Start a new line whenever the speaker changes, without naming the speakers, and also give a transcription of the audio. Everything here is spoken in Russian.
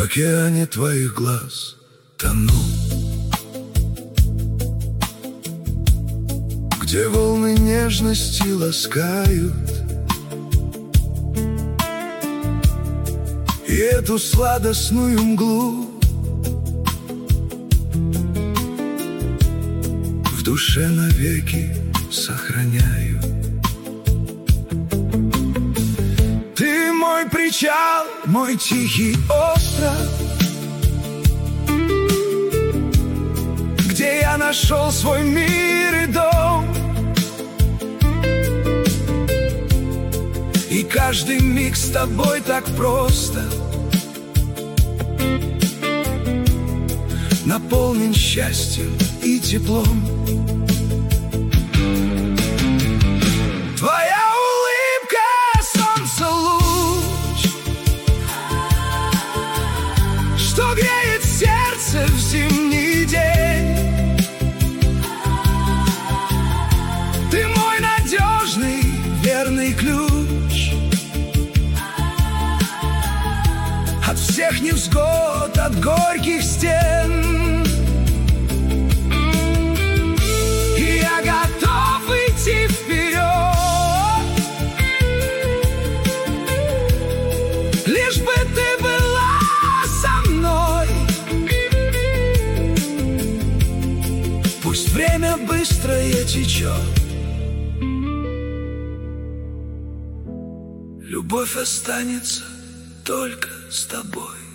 океане твоих глаз тону, где волны нежности ласкают и эту сладостную мглу в душе навеки сохраняю. Ты мой причал, мой тихий остров, где я нашел свой мир и дом, и каждый миг с тобой так просто наполнен счастьем и теплом. Твоя улыбка, солнце луч, что греет сердце в зимний день. Ты мой надежный, верный ключ от всех невзгод, от горьких стен. И я готов идти вперед, лишь бы ты была со мной. Пусть время быстрое течет, любовь останется только с тобой.